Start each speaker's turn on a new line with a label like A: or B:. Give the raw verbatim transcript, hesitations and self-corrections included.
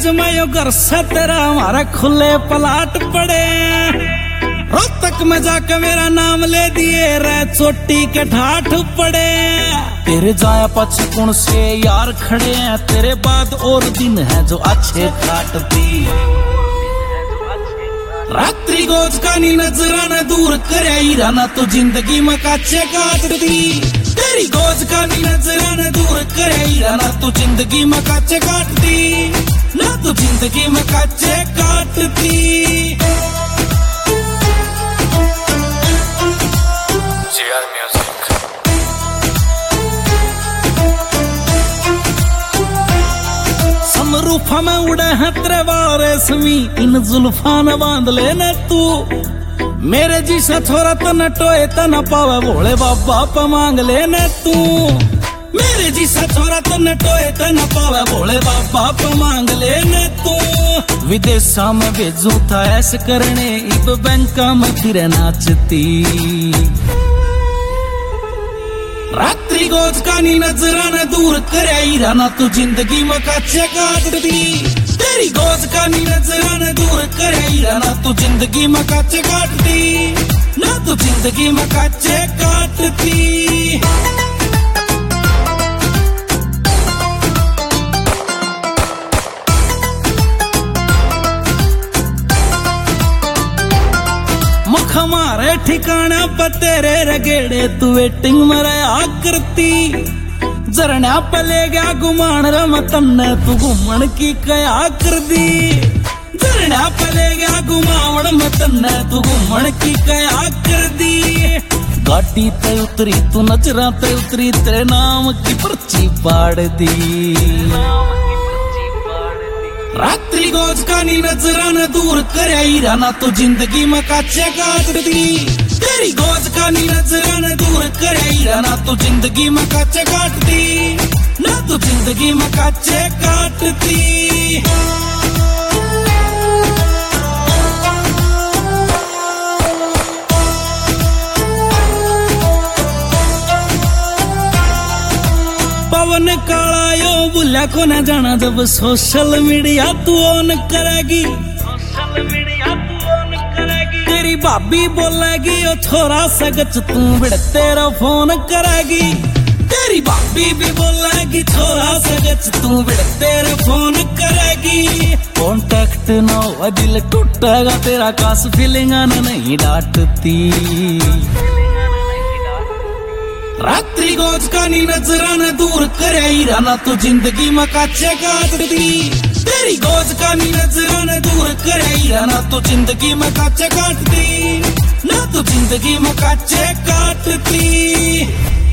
A: आज मैं यो घर से तेरा हमारा खुले पलाट पड़े, रोहतक में जाके मेरा नाम ले दिए रे चोटी के ठाठ पड़े। तेरे जाया पाछे कौन से यार खड़े हैं, तेरे बाद और दिन है जो अच्छे काटती। रात्रि गोज का नी नजरा न दूर करे ईराना तो जिंदगी में काचे काटती। तेरी गोज का नी नजरा न दूर करे ईराना तो जिंदगी में काचे काटती, ना तो जिंदगी में काचे काटती। समरूफा में उड़े हैं तेरे वारेसमी, इन जुल्फा न बांध लेने तू। मेरे जिसा छोरा तो न टोए तो न पावे भोले बाबा पे मांग लेने तू। मेरे जिसा छोरा तो न टोए तो न पावे भोले बाबा पे मांग लेने तू। विदेशा में भेजू था ऐसे करने, इब बैंका में फिर नाचती। रात्रि गोज का नी नजरा न दूर करे ईराना तो जिंदगी में काचे काटती। तेरी गोज का नी नजरा न दूर करे ईराना तो जिंदगी में काचे काटती, ना तो जिंदगी में काचे काटती। हमारे ठिकाना पर तेरे रगेड़े तू वेटिंग में रहा करती। झरना पे ले गया घुमान रमतन तू घूमन की कया कर दी। झरना पे ले गया घुमावन मतन तू घूमन की कया कर दी। गाड़ी ते उतरी तू नजरा ते उतरी, तेरे नाम की पर्ची पाड़ दी। रात्रि गोज का नी नजरा न दूर करे ईराना तो जिंदगी में काचे काटती। तेरी गोज का नी नजरा न दूर करे ईराना तो जिंदगी में काचे काटती, ना तो जिंदगी में काचे काटती। पवन काला यो बुला को न जाना, जब सोशल मीडिया तू ऑन करेगी। सोशल मीडिया तू ऑन करेगी, तेरी भाभी बोलेगी ओ छोरा सगच तू बिड़ तेरा फोन करेगी। तेरी भाभी भी बोलेगी छोरा सगच तू बिड़ तेरा फोन करेगी। कॉन्टेक्ट ना हो दिल टूटेगा तेरा, कास फीलिंग नहीं डांटती। रात्रि गोज का नी नजरा न दूर करे ईराना तो जिंदगी में काचे काटती। तेरी गोज का नी नजरा न दूर करे ईराना तो जिंदगी में काचे काटती, ना तो जिंदगी में काचे काटती।